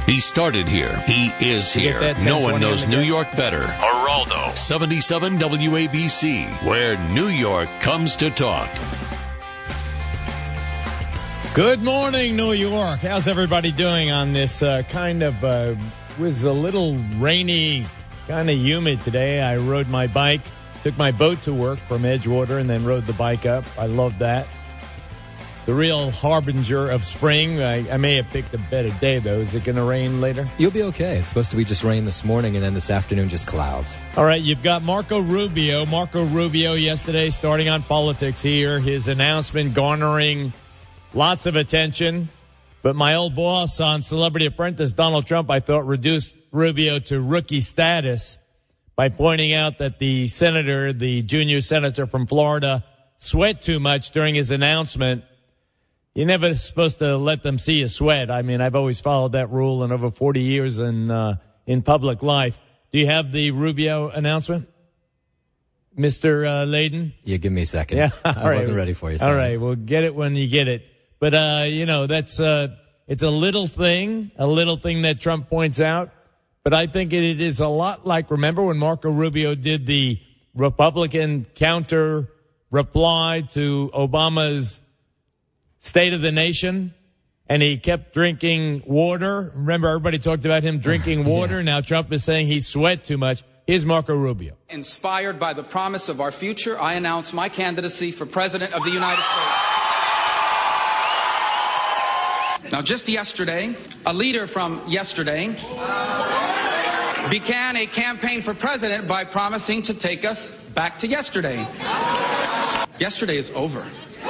He started here. He is here. No one knows New York better. Geraldo, 77 WABC, where New York comes to talk. Good morning, New York. How's everybody doing on this was a little rainy, kind of humid today. I rode my bike, took my boat to work from Edgewater, and then rode the bike up. I love that. The real harbinger of spring. I may have picked a better day, though. Is it going to rain later? You'll be okay. It's supposed to be just rain this morning, and then this afternoon just clouds. All right, you've got Marco Rubio. Marco Rubio yesterday starting on politics here. His announcement garnering lots of attention. But my old boss on Celebrity Apprentice, Donald Trump, I thought reduced Rubio to rookie status by pointing out that the senator, the junior senator from Florida, sweat too much during his announcement. You're never supposed to let them see you sweat. I mean, I've always followed that rule in over 40 years in public life. Do you have the Rubio announcement, Mr. Layden? Yeah, give me a second. Yeah, I wasn't ready for you. All right, we'll get it when you get it. But, that's it's a little thing that Trump points out. But I think it is a lot like, remember when Marco Rubio did the Republican counter reply to Obama's State of the Nation, and he kept drinking water. Remember, everybody talked about him drinking water. Yeah. Now Trump is saying he sweat too much. Here's Marco Rubio. Inspired by the promise of our future, I announce my candidacy for President of the United States. Now, just yesterday, a leader from yesterday began a campaign for president by promising to take us back to yesterday. Yesterday is over.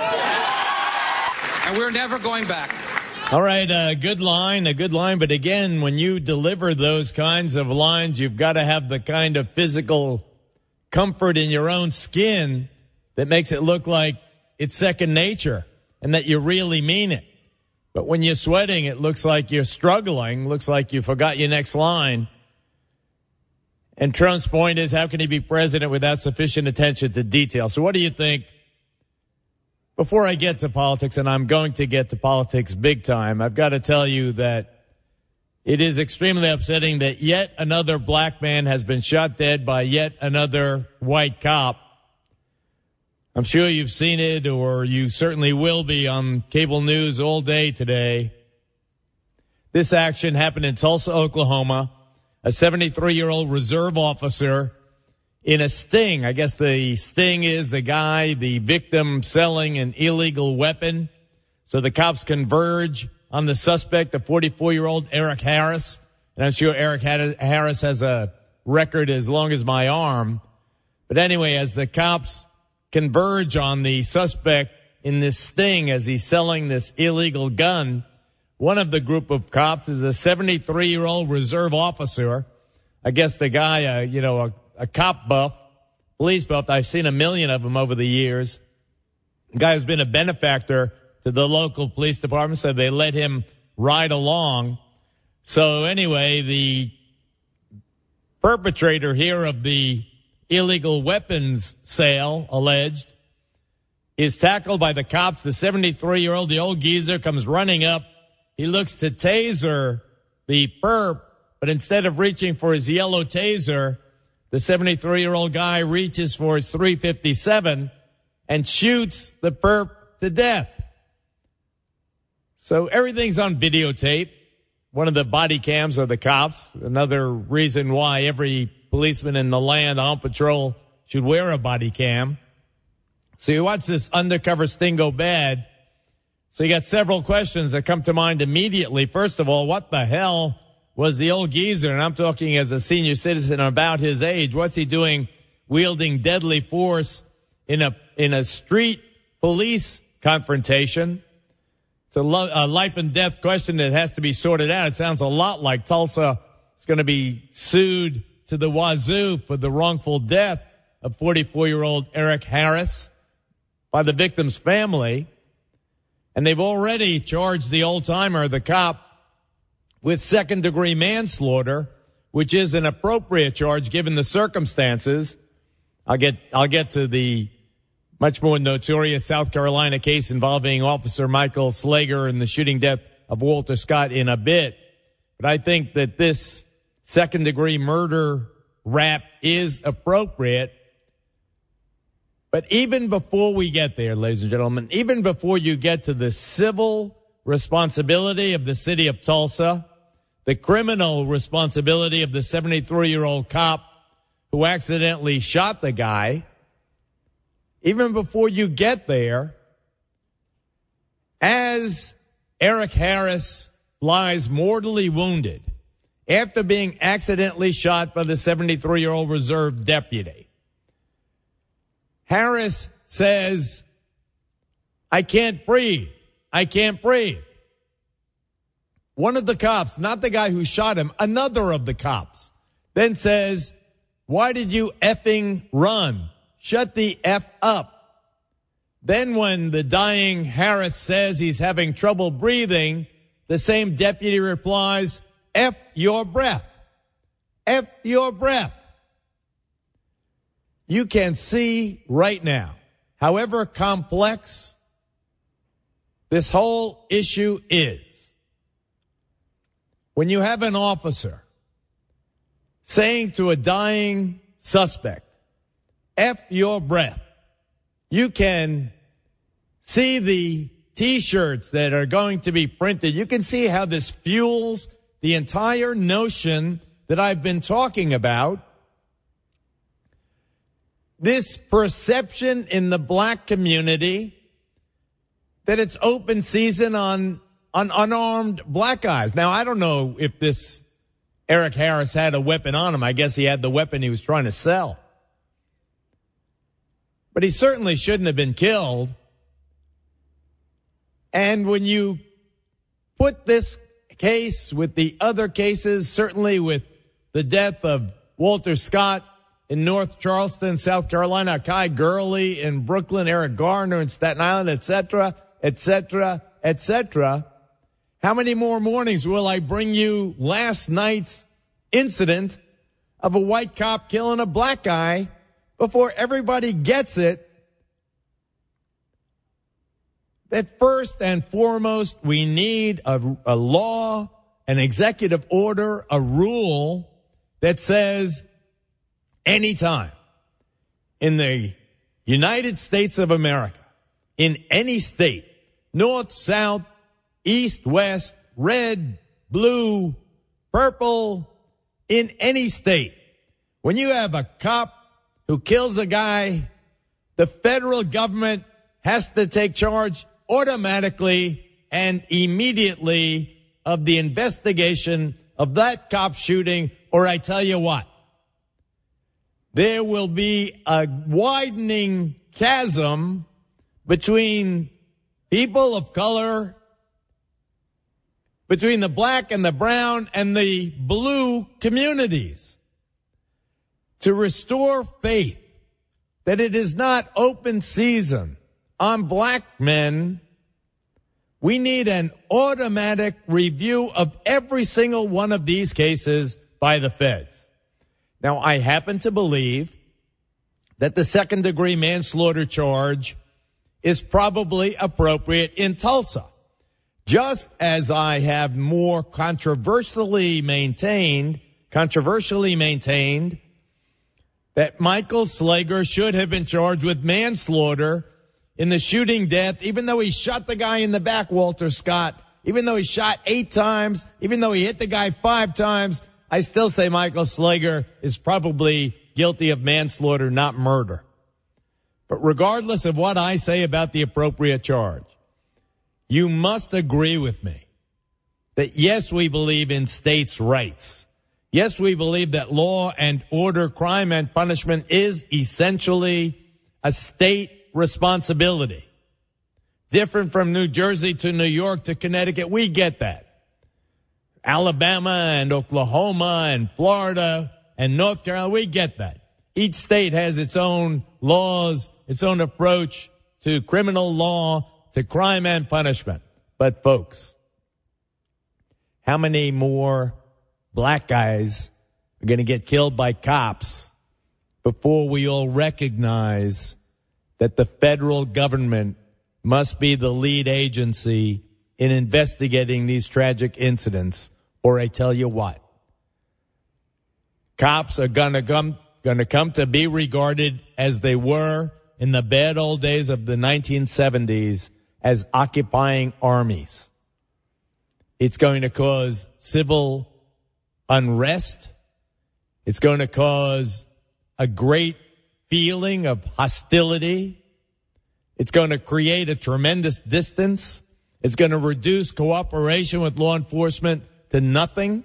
And we're never going back. All right, a good line. But again, when you deliver those kinds of lines, you've got to have the kind of physical comfort in your own skin that makes it look like it's second nature and that you really mean it. But when you're sweating, it looks like you're struggling, looks like you forgot your next line. And Trump's point is, how can he be president without sufficient attention to detail? So what do you think? Before I get to politics, and I'm going to get to politics big time, I've got to tell you that it is extremely upsetting that yet another black man has been shot dead by yet another white cop. I'm sure you've seen it, or you certainly will be on cable news all day today. This action happened in Tulsa, Oklahoma. A 73-year-old reserve officer in a sting. I guess the sting is the victim selling an illegal weapon. So the cops converge on the suspect, the 44-year-old Eric Harris. And I'm sure Eric Harris has a record as long as my arm. But anyway, as the cops converge on the suspect in this sting as he's selling this illegal gun, one of the group of cops is a 73-year-old reserve officer. I guess the guy, a cop buff, police buff. I've seen a million of them over the years. The guy has been a benefactor to the local police department, so they let him ride along. So anyway, the perpetrator here of the illegal weapons sale, alleged, is tackled by the cops. The 73-year-old, the old geezer, comes running up. He looks to taser the perp, but instead of reaching for his yellow taser, the 73-year-old guy reaches for his .357 and shoots the perp to death. So everything's on videotape. One of the body cams of the cops. Another reason why every policeman in the land on patrol should wear a body cam. So you watch this undercover sting go bad. So you got several questions that come to mind immediately. First of all, what the hell was the old geezer, and I'm talking as a senior citizen about his age, what's he doing wielding deadly force in a street police confrontation? It's a life and death question that has to be sorted out. It sounds a lot like Tulsa is going to be sued to the wazoo for the wrongful death of 44-year-old Eric Harris by the victim's family. And they've already charged the old-timer, the cop, with second-degree manslaughter, which is an appropriate charge given the circumstances. I'll get to the much more notorious South Carolina case involving Officer Michael Slager and the shooting death of Walter Scott in a bit. but I think that this second-degree murder rap is appropriate. But even before we get there, ladies and gentlemen, even before you get to the civil responsibility of the city of Tulsa, the criminal responsibility of the 73-year-old cop who accidentally shot the guy, even before you get there, as Eric Harris lies mortally wounded after being accidentally shot by the 73-year-old reserve deputy, Harris says, "I can't breathe. I can't breathe." One of the cops, not the guy who shot him, another of the cops, then says, "Why did you effing run? Shut the F up." Then when the dying Harris says he's having trouble breathing, the same deputy replies, "F your breath. F your breath." You can see right now, however complex this whole issue is, when you have an officer saying to a dying suspect, "F your breath," you can see the T-shirts that are going to be printed. You can see how this fuels the entire notion that I've been talking about. This perception in the black community that it's open season on unarmed black guys. Now, I don't know if this Eric Harris had a weapon on him. I guess he had the weapon he was trying to sell. But he certainly shouldn't have been killed. And when you put this case with the other cases, certainly with the death of Walter Scott in North Charleston, South Carolina, Kai Gurley in Brooklyn, Eric Garner in Staten Island, et cetera, et cetera, et cetera. How many more mornings will I bring you last night's incident of a white cop killing a black guy before everybody gets it? That first and foremost, we need a law, an executive order, a rule that says anytime in the United States of America, in any state, north, south, east, west, red, blue, purple, in any state, when you have a cop who kills a guy, the federal government has to take charge automatically and immediately of the investigation of that cop shooting, or I tell you what, there will be a widening chasm between people of color, between the black and the brown and the blue communities, to restore faith that it is not open season on black men. We need an automatic review of every single one of these cases by the feds. Now, I happen to believe that the second-degree manslaughter charge is probably appropriate in Tulsa, just as I have more controversially maintained that Michael Slager should have been charged with manslaughter in the shooting death, even though he shot the guy in the back, Walter Scott, even though he shot 8 times, even though he hit the guy 5 times, I still say Michael Slager is probably guilty of manslaughter, not murder. But regardless of what I say about the appropriate charge, you must agree with me that yes, we believe in states' rights. Yes, we believe that law and order, crime and punishment is essentially a state responsibility. Different from New Jersey to New York to Connecticut, we get that. Alabama and Oklahoma and Florida and North Carolina, we get that. Each state has its own laws, its own approach to criminal law, to crime and punishment. But folks, how many more black guys are going to get killed by cops before we all recognize that the federal government must be the lead agency in investigating these tragic incidents, or I tell you what. Cops are going to come to be regarded as they were in the bad old days of the 1970s as occupying armies. It's going to cause civil unrest. It's going to cause a great feeling of hostility. It's going to create a tremendous distance. It's going to reduce cooperation with law enforcement to nothing.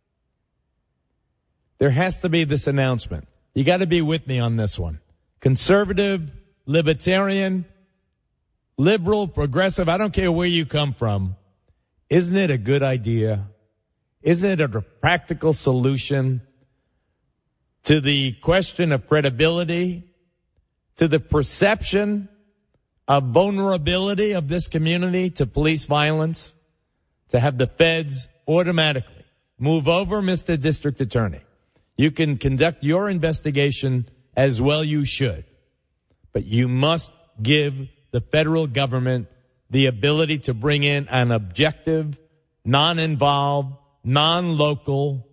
There has to be this announcement. You got to be with me on this one. Conservative, libertarian, liberal, progressive, I don't care where you come from. Isn't it a good idea? Isn't it a practical solution to the question of credibility, to the perception of vulnerability of this community to police violence, to have the feds automatically move over, Mr. District Attorney? You can conduct your investigation as well you should, but you must give the federal government the ability to bring in an objective, non-involved, non-local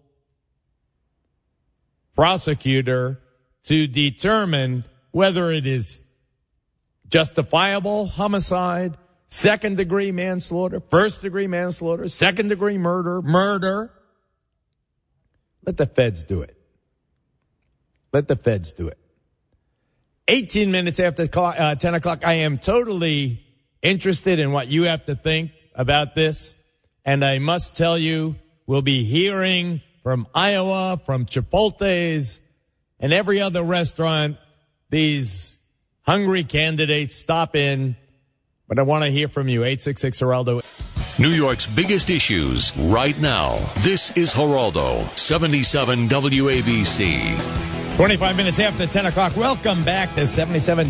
prosecutor to determine whether it is justifiable homicide, second-degree manslaughter, first-degree manslaughter, second-degree murder. Let the feds do it. Let the feds do it. 18 minutes after 10 o'clock, I am totally interested in what you have to think about this. And I must tell you, we'll be hearing from Iowa, from Chipotle's, and every other restaurant, these hungry candidates stop in. But I want to hear from you. 866-HERALDO. New York's biggest issues right now. This is Geraldo, 77 WABC. 25 minutes after 10 o'clock. Welcome back to 77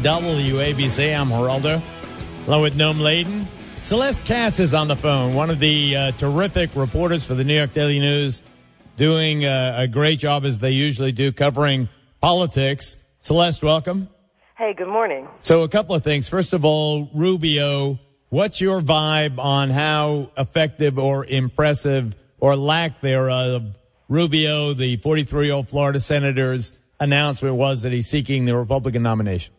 WABC. I'm Geraldo, along with Noam Laden. Celeste Katz is on the phone, one of the terrific reporters for the New York Daily News, doing a great job, as they usually do, covering politics. Celeste, welcome. Hey, good morning. So a couple of things. First of all, Rubio, what's your vibe on how effective or impressive or lack thereof Rubio, the 43-year-old Florida senator's announcement was that he's seeking the Republican nomination?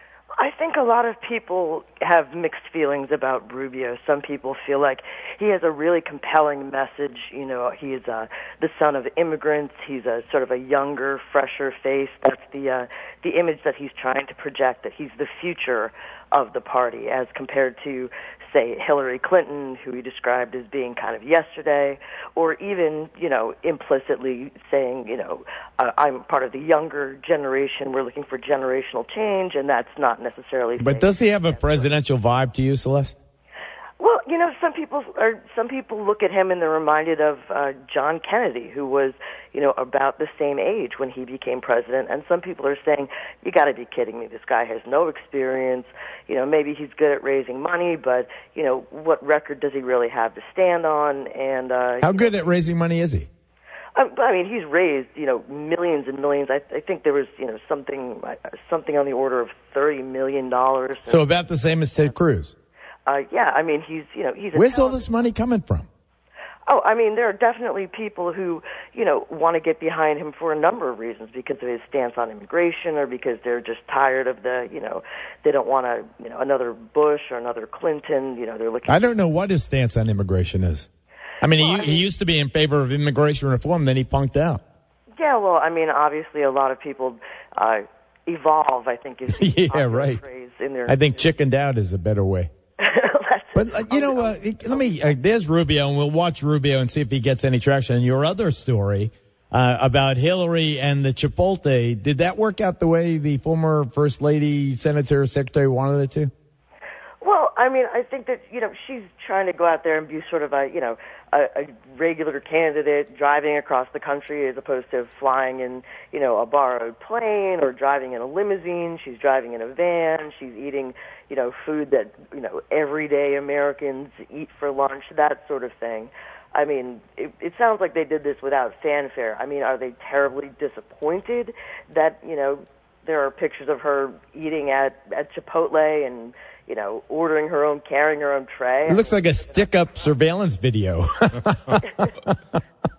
I think a lot of people have mixed feelings about Rubio. Some people feel like he has a really compelling message. You know, he is the son of immigrants. He's a sort of a younger, fresher face. That's the image that he's trying to project, that he's the future of the party, as compared to, say, Hillary Clinton, who he described as being kind of yesterday, or even, you know, implicitly saying, you know, I'm part of the younger generation. We're looking for generational change, and that's not necessarily. But does he have a presidential vibe to you, Celeste? Well, you know, some people look at him and they're reminded of John Kennedy, who was, you know, about the same age when he became president. And some people are saying, you got to be kidding me. This guy has no experience. You know, maybe he's good at raising money, but, you know, what record does he really have to stand on? And how good at raising money is he? I mean, he's raised, you know, millions and millions. I think there was, you know, something on the order of $30 million. So about the same as Ted Cruz. Yeah, I mean, he's. Where's all this money coming from? Oh, I mean, there are definitely people who, you know, want to get behind him for a number of reasons, because of his stance on immigration, or because they're just tired of the, you know, they don't want to, you know, another Bush or another Clinton. You know, they're looking. I don't know what his stance on immigration is. I mean, he used to be in favor of immigration reform, then he punked out. Yeah, well, I mean, obviously, a lot of people evolve, I think, is the right. phrase in their. I think chickened out is a better way. But, you know, let me, there's Rubio, and we'll watch Rubio and see if he gets any traction. And your other story about Hillary and the Chipotle, did that work out the way the former First Lady, Senator, Secretary wanted it to? Well, I mean, I think that, you know, she's trying to go out there and be sort of a, you know, a regular candidate driving across the country, as opposed to flying in, you know, a borrowed plane or driving in a limousine. She's driving in a van. She's eating, you know, food that, you know, everyday Americans eat for lunch, that sort of thing. I mean, it sounds like they did this without fanfare. I mean, are they terribly disappointed that, you know, there are pictures of her eating at Chipotle and, you know, ordering her own, carrying her own tray? It looks like a stick-up surveillance video.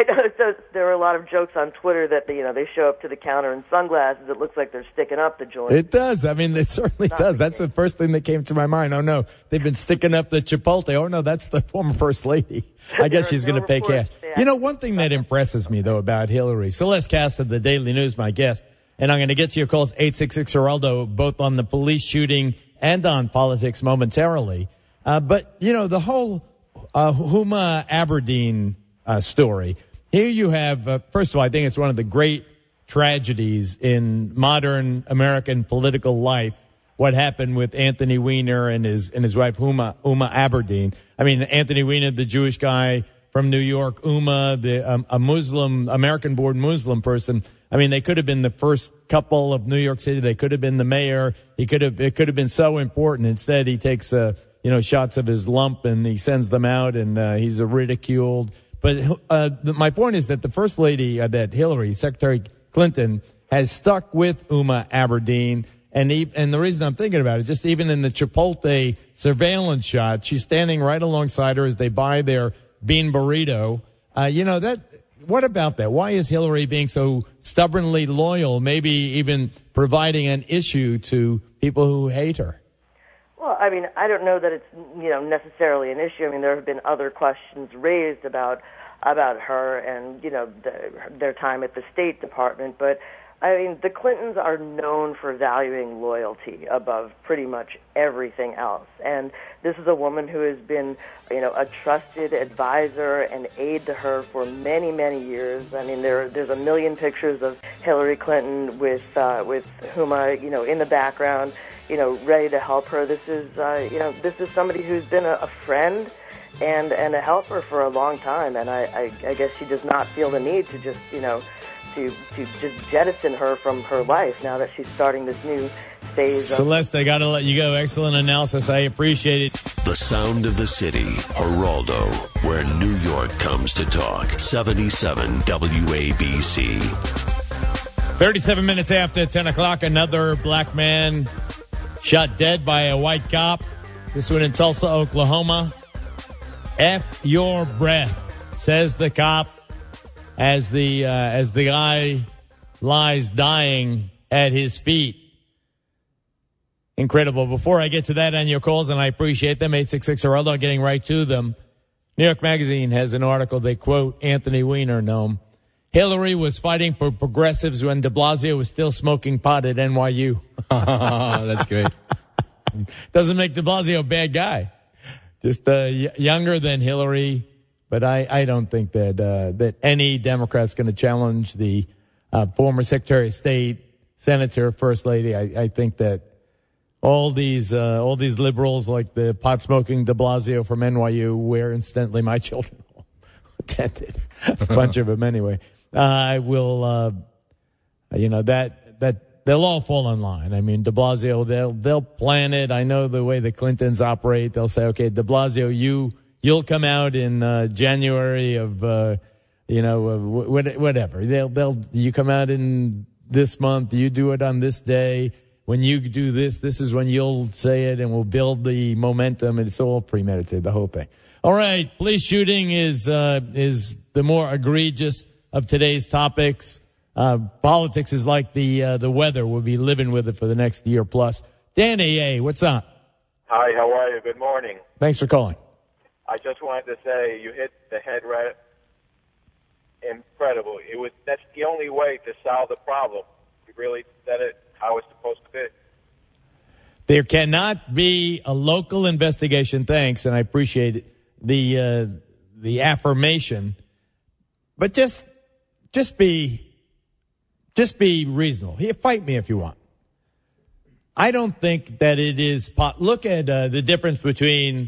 I know. So there were a lot of jokes on Twitter that they show up to the counter in sunglasses. It looks like they're sticking up the joint. It does. I mean, it certainly does. That's the first thing that came to my mind. Oh no, they've been sticking up the Chipotle. Oh no, that's the former First Lady. I guess she's going to pay cash. One thing that impresses me though about Hillary, Celeste Cass of the Daily News, my guest, and I'm going to get to your calls 866-Geraldo, both on the police shooting and on politics momentarily. But the whole Huma Abedin story. Here you have, first of all, I think it's one of the great tragedies in modern American political life, what happened with Anthony Weiner and his wife Huma Abedin. I mean, Anthony Weiner, the Jewish guy from New York, Huma, a Muslim, American-born Muslim person. I mean, they could have been the first couple of New York City. They could have been the mayor. It could have been so important. Instead, he takes, shots of his lump and he sends them out and, he's ridiculed. But, my point is that the First Lady, that Hillary, Secretary Clinton, has stuck with Huma Abedin. And the reason I'm thinking about it, just even in the Chipotle surveillance shot, she's standing right alongside her as they buy their bean burrito. What about that? Why is Hillary being so stubbornly loyal, maybe even providing an issue to people who hate her? Well, I mean, I don't know that it's, necessarily an issue. I mean, there have been other questions raised about her and, their time at the State Department. But, I mean, the Clintons are known for valuing loyalty above pretty much everything else. And this is a woman who has been, a trusted advisor and aide to her for many, many years. I mean, there's a million pictures of Hillary Clinton with Huma, in the background, ready to help her. This is somebody who's been a friend and a helper for a long time. And I guess she does not feel the need to just, to just jettison her from her life now that she's starting this new phase. Celeste, I got to let you go. Excellent analysis. I appreciate it. The sound of the city, Geraldo, where New York comes to talk. 77 WABC. 37 minutes after 10 o'clock, another black man shot dead by a white cop. This one in Tulsa, Oklahoma. F your breath, says the cop as the guy lies dying at his feet. Incredible. Before I get to that on your calls, and I appreciate them, 866-Geraldo, getting right to them. New York Magazine has an article. They quote Anthony Weiner, Noam. Hillary was fighting for progressives when de Blasio was still smoking pot at NYU. That's great. Doesn't make de Blasio a bad guy. Just younger than Hillary. But I don't think that any Democrat's going to challenge the former Secretary of State, Senator, First Lady. I think that all these liberals like the pot-smoking de Blasio from NYU, where incidentally my children attended, a bunch of them anyway. I will, that they'll all fall in line. I mean, de Blasio, they'll plan it. I know the way the Clintons operate. They'll say, okay, de Blasio, you'll come out in January of, whatever. You come out in this month. You do it on this day. When you do this is when you'll say it, and we'll build the momentum. And it's all premeditated, the whole thing. All right, police shooting is the more egregious of today's topics. Politics is like the weather. We'll be living with it for the next year plus. Danny A., what's up? Hi, how are you? Good morning. Thanks for calling. I just wanted to say you hit the head right. Incredible. That's the only way to solve the problem. You really said it how it's supposed to be. There cannot be a local investigation. Thanks, and I appreciate the affirmation. But just be reasonable. Here, fight me if you want. I don't think that it is. Look at the difference between.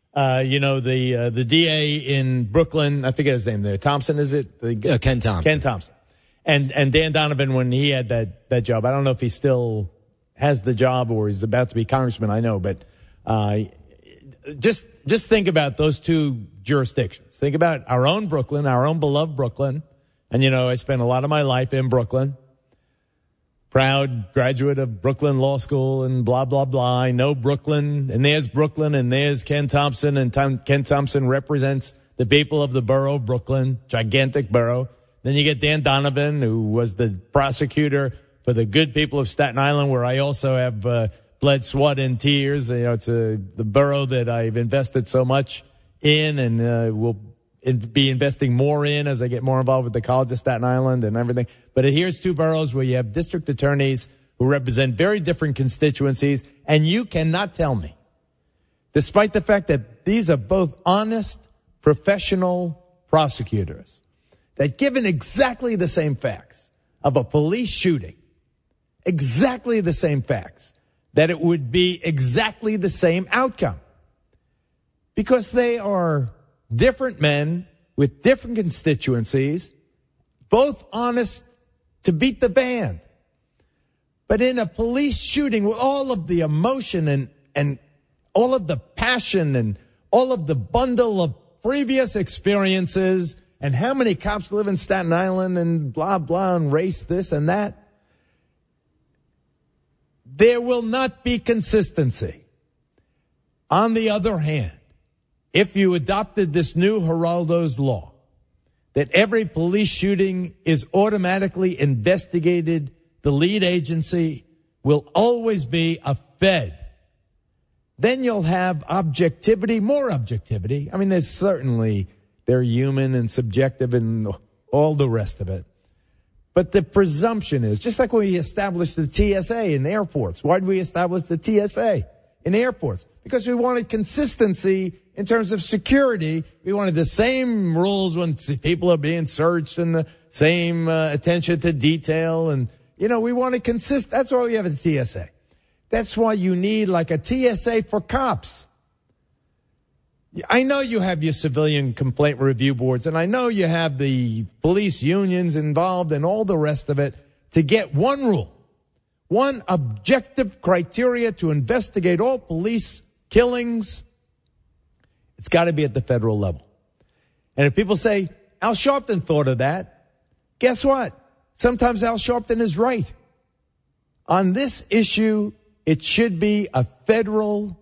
The DA in Brooklyn, I forget his name there. Thompson, is it? Ken Thompson. Ken Thompson. And Dan Donovan, when he had that job, I don't know if he still has the job or he's about to be congressman, I know, but, just think about those two jurisdictions. Think about our own Brooklyn, our own beloved Brooklyn. And, I spent a lot of my life in Brooklyn. Proud graduate of Brooklyn Law School and blah, blah, blah. I know Brooklyn, and there's Ken Thompson, and Ken Thompson represents the people of the borough of Brooklyn, gigantic borough. Then you get Dan Donovan, who was the prosecutor for the good people of Staten Island, where I also have bled sweat and tears. You know, it's the borough that I've invested so much in and will be investing more in as I get more involved with the College of Staten Island and everything. But here's two boroughs where you have district attorneys who represent very different constituencies, and you cannot tell me, despite the fact that these are both honest, professional prosecutors, that given exactly the same facts of a police shooting, exactly the same facts, that it would be exactly the same outcome. Because they are different men with different constituencies, both honest to beat the band. But in a police shooting with all of the emotion and all of the passion and all of the bundle of previous experiences and how many cops live in Staten Island and blah, blah, and race this and that, there will not be consistency. On the other hand, if you adopted this new Geraldo's law, that every police shooting is automatically investigated, the lead agency will always be a Fed. Then you'll have objectivity, more objectivity. I mean, they're human and subjective and all the rest of it. But the presumption is, just like when we established the TSA in airports. Why did we establish the TSA in airports? Because we wanted consistency in terms of security. We wanted the same rules when people are being searched and the same attention to detail. And, we wanted that's why we have a TSA. That's why you need like a TSA for cops. I know you have your civilian complaint review boards, and I know you have the police unions involved and all the rest of it to get one rule, one objective criteria to investigate all police killings. It's got to be at the federal level. And if people say, Al Sharpton thought of that, guess what? Sometimes Al Sharpton is right. On this issue, it should be a federal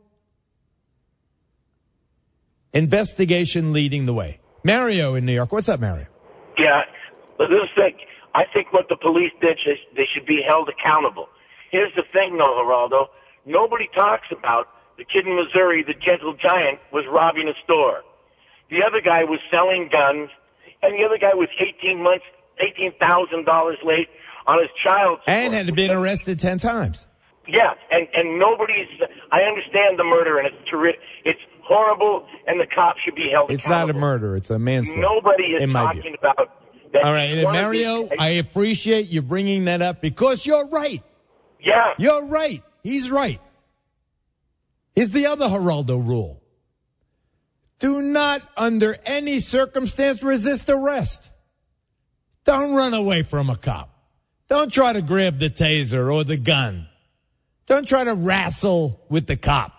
investigation leading the way. Mario in New York. What's up, Mario? Yeah, but I think what the police did, they should be held accountable. Here's the thing, though, Geraldo. Nobody talks about the kid in Missouri, the gentle giant, was robbing a store. The other guy was selling guns, and the other guy was $18,000 late on his child support. And had been arrested 10 times. Yeah, and nobody's, I understand the murder, and it's horrible, and the cops should be held accountable. It's not a murder, it's a manslaughter. Nobody is talking about that. All right, and Mario, I appreciate you bringing that up because you're right. Yeah. You're right. He's right. Here's the other Geraldo rule. Do not, under any circumstance, resist arrest. Don't run away from a cop. Don't try to grab the taser or the gun. Don't try to wrestle with the cop.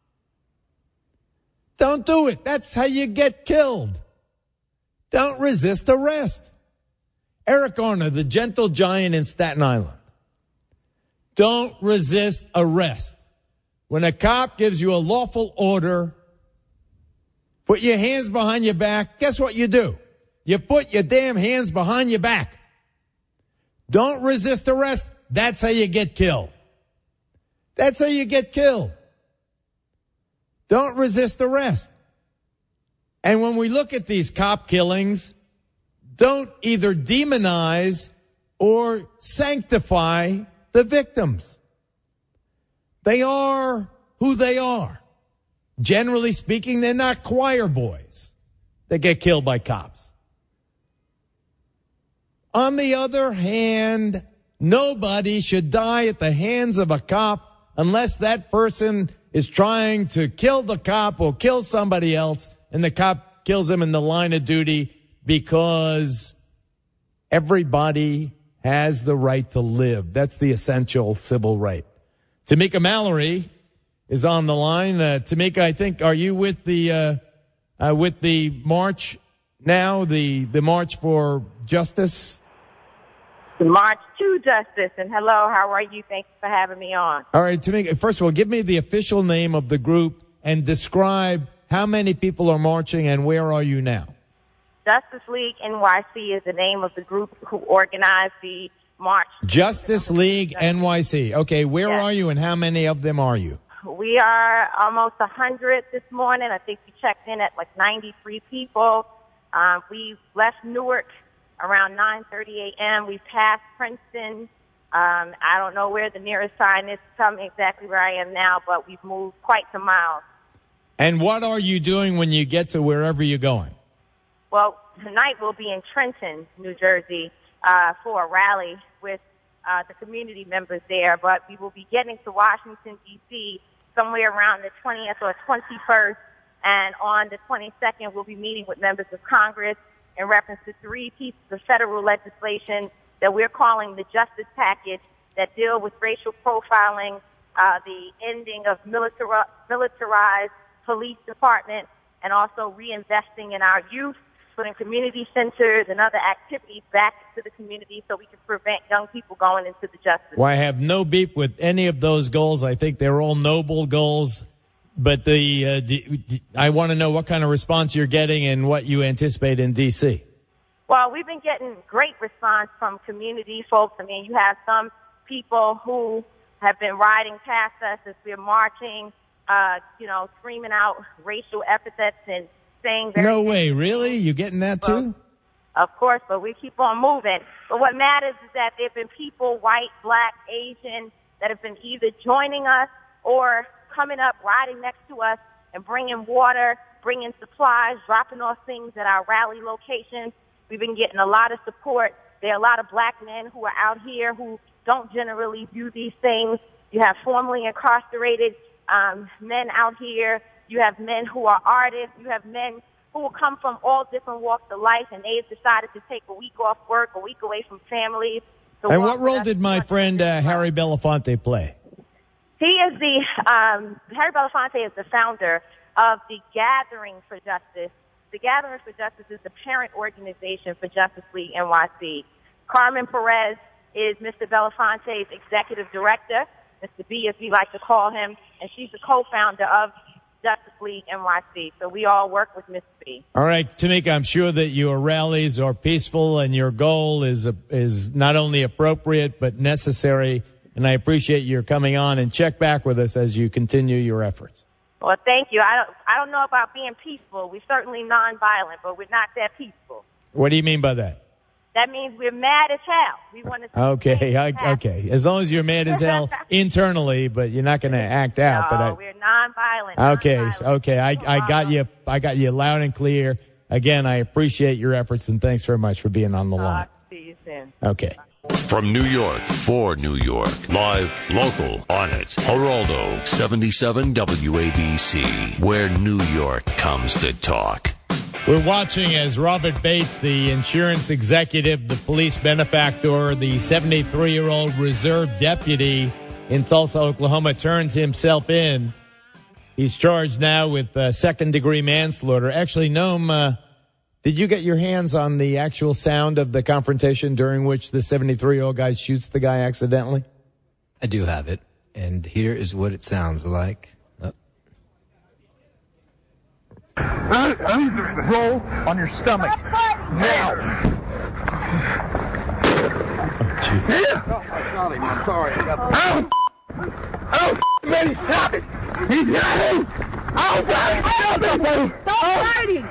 Don't do it. That's how you get killed. Don't resist arrest. Eric Garner, the gentle giant in Staten Island. Don't resist arrest. When a cop gives you a lawful order, put your hands behind your back, guess what you do? You put your damn hands behind your back. Don't resist arrest. That's how you get killed. That's how you get killed. Don't resist arrest. And when we look at these cop killings, don't either demonize or sanctify the victims. They are who they are. Generally speaking, they're not choir boys that get killed by cops. On the other hand, nobody should die at the hands of a cop unless that person is trying to kill the cop or kill somebody else, and the cop kills him in the line of duty, because everybody has the right to live. That's the essential civil right. Tamika Mallory is on the line. Tamika, I think, are you with the march now, the March for Justice? The March to Justice. And hello, how are you? Thanks for having me on. All right, Tamika, first of all, give me the official name of the group and describe how many people are marching, and where are you now? Justice League NYC is the name of the group who organized the march. Justice League NYC. Okay, where are you, and how many of them are you? We are almost 100 this morning. I think we checked in at like 93 people. We left Newark around 9:30 a.m. We passed Princeton. I don't know where the nearest sign is to tell me exactly where I am now, but we've moved quite some miles. And what are you doing when you get to wherever you're going? Well, tonight we'll be in Trenton, New Jersey, for a rally with the community members there, but we will be getting to Washington, D.C. somewhere around the 20th or 21st, and on the 22nd we'll be meeting with members of Congress in reference to 3 pieces of federal legislation that we're calling the Justice Package that deal with racial profiling, the ending of militarized police departments, and also reinvesting in our youth, putting community centers and other activities back to the community so we can prevent young people going into the justice. Well, I have no beef with any of those goals. I think they're all noble goals. But I want to know what kind of response you're getting and what you anticipate in D.C. Well, we've been getting great response from community folks. I mean, you have some people who have been riding past us as we're marching, screaming out racial epithets and saying that. No way, really? You getting that too? Of course, but we keep on moving. But what matters is that there have been people, white, black, Asian, that have been either joining us or coming up, riding next to us, and bringing water, bringing supplies, dropping off things at our rally locations. We've been getting a lot of support. There are a lot of black men who are out here who don't generally view these things. You have formerly incarcerated men out here. You have men who are artists. You have men who will come from all different walks of life, and they've decided to take a week off work, a week away from families. And what role did my friend Harry Belafonte play? He is Harry Belafonte is the founder of the Gathering for Justice. The Gathering for Justice is the parent organization for Justice League NYC. Carmen Perez is Mr. Belafonte's executive director, Mr. B as we like to call him, and she's the co-founder of Justice League NYC. So we all work with Ms. B. All right, Tamika, I'm sure that your rallies are peaceful and your goal is not only appropriate but necessary, and I appreciate your coming on, and check back with us as you continue your efforts. Well, thank you. I don't know about being peaceful. We're certainly nonviolent, but we're not that peaceful. What do you mean by that? That means we're mad as hell. We want to. Okay. As long as you're mad as hell internally, but you're not going to act out. No, we're nonviolent. Okay. I got you. I got you loud and clear. Again, I appreciate your efforts, and thanks very much for being on the line. See you soon. Okay. From New York, for New York, live, local, on it. Geraldo, 77 WABC, where New York comes to talk. We're watching as Robert Bates, the insurance executive, the police benefactor, the 73-year-old reserve deputy in Tulsa, Oklahoma, turns himself in. He's charged now with second-degree manslaughter. Actually, Noam, did you get your hands on the actual sound of the confrontation during which the 73-year-old guy shoots the guy accidentally? I do have it, and here is what it sounds like. I need to roll on your stomach. Now. I'm sorry. Man, he shot me. He got me. Oh, God. Stop fighting.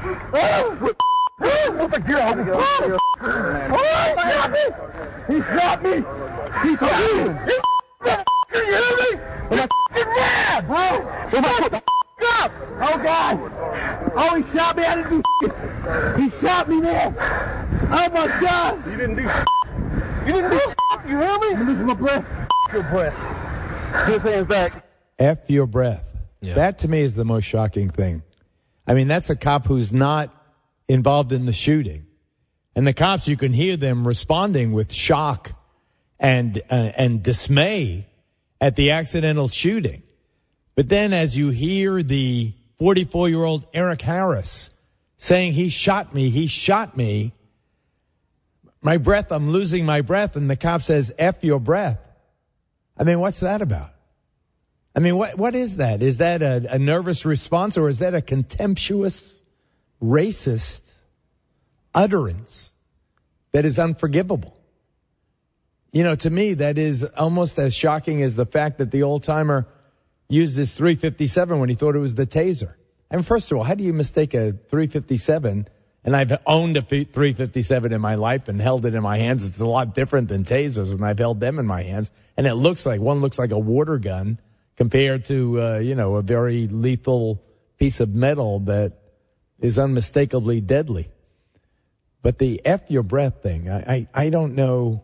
He shot me. He shot me. You hear me? I'm mad, bro. Up. Oh, God. Oh, he shot me. I didn't do shit. He shot me, man. Oh, my God. You didn't do shit. You didn't do shit. You hear me? I'm losing my breath. Your breath. His hands back. F your breath. Yeah. That, to me, is the most shocking thing. I mean, that's a cop who's not involved in the shooting. And the cops, you can hear them responding with shock and dismay at the accidental shooting. But then as you hear the 44-year-old Eric Harris saying, he shot me, my breath, I'm losing my breath, and the cop says, F your breath. I mean, what's that about? I mean, what is that? Is that a nervous response, or is that a contemptuous, racist utterance that is unforgivable? You know, to me, that is almost as shocking as the fact that the old-timer used his .357 when he thought it was the taser. I mean, first of all, how do you mistake a .357? And I've owned a .357 in my life and held it in my hands. It's a lot different than tasers, and I've held them in my hands. And it looks like a water gun compared to, a very lethal piece of metal that is unmistakably deadly. But the F your breath thing, I don't know.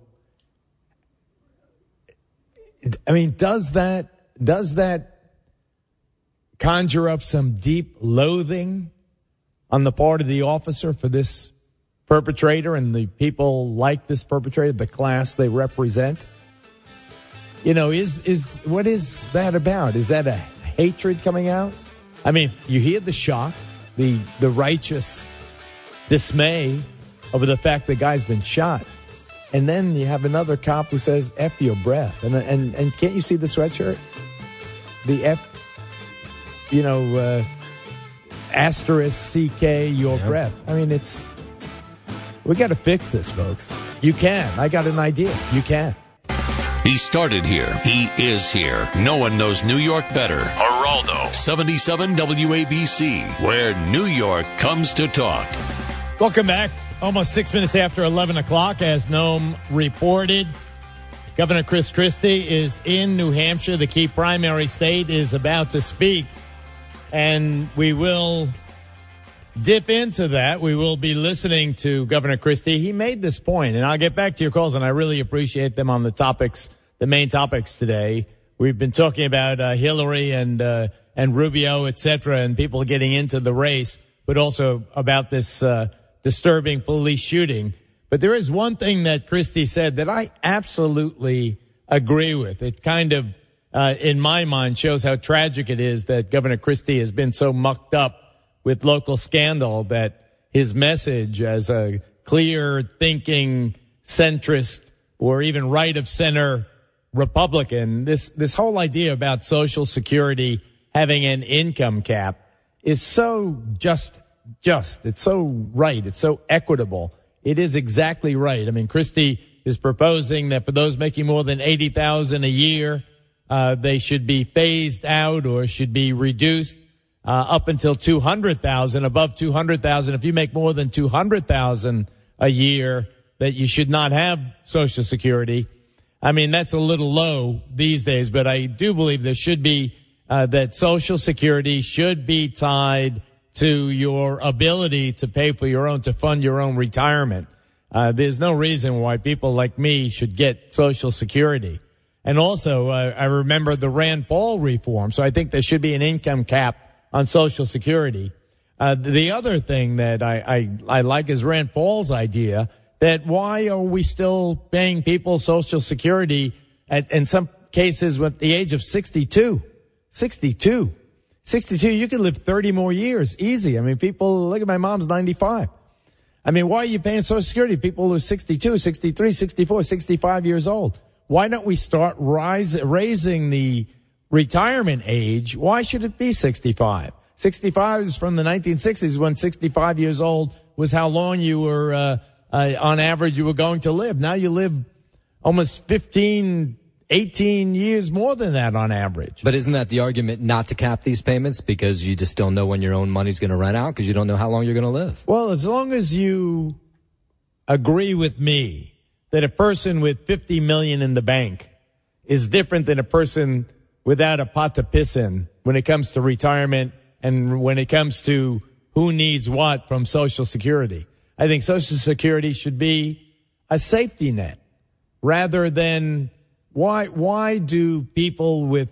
I mean, does that conjure up some deep loathing on the part of the officer for this perpetrator and the people like this perpetrator, the class they represent? You know, what is that about? Is that a hatred coming out? I mean, you hear the shock, the righteous dismay over the fact the guy's been shot. And then you have another cop who says, F your breath. And can't you see the sweatshirt? The F, asterisk CK your breath. I mean, we got to fix this, folks. You can. I got an idea. You can. He started here. He is here. No one knows New York better. Geraldo, 77 WABC, where New York comes to talk. Welcome back. Almost 6 minutes after 11 o'clock, as Noam reported. Governor Chris Christie is in New Hampshire. The key primary state is about to speak. And we will dip into that. We will be listening to Governor Christie. He made this point, and I'll get back to your calls, and I really appreciate them on the main topics today. We've been talking about Hillary and Rubio, et cetera, and people getting into the race, but also about this disturbing police shooting. But there is one thing that Christie said that I absolutely agree with. It kind of, in my mind, shows how tragic it is that Governor Christie has been so mucked up with local scandal that his message as a clear thinking centrist or even right of center Republican, this whole idea about Social Security having an income cap is so just. It's so right. It's so equitable. It is exactly right. I mean, Christie is proposing that for those making more than $80,000 a year, they should be phased out or should be reduced up until $200,000. Above $200,000, if you make more than $200,000 a year, that you should not have Social Security. I mean, that's a little low these days, but I do believe there should be that Social Security should be tied to your ability to pay for to fund your own retirement. There's no reason why people like me should get Social Security. And also, I remember the Rand Paul reform, so I think there should be an income cap on Social Security. The other thing that I like is Rand Paul's idea that why are we still paying people Social Security in some cases with the age of 62? 62, you can live 30 more years. Easy. I mean, people, look at my mom's 95. I mean, why are you paying Social Security? People who are 62, 63, 64, 65 years old. Why don't we start raising the retirement age? Why should it be 65? 65 is from the 1960s when 65 years old was how long you were, on average, you were going to live. Now you live almost 18 years more than that on average. But isn't that the argument not to cap these payments because you just don't know when your own money's going to run out because you don't know how long you're going to live? Well, as long as you agree with me that a person with $50 million in the bank is different than a person without a pot to piss in when it comes to retirement and when it comes to who needs what from Social Security. I think Social Security should be a safety net rather than why do people with